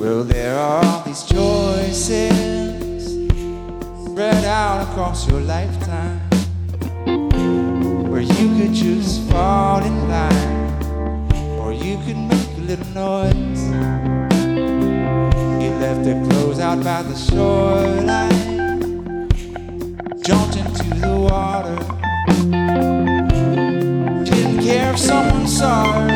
Well, there are all these choices spread out across your lifetime, where you could just fall in line, or you could make a little noise. You left their clothes out by the shoreline, jumped into the water, didn't care if someone saw her.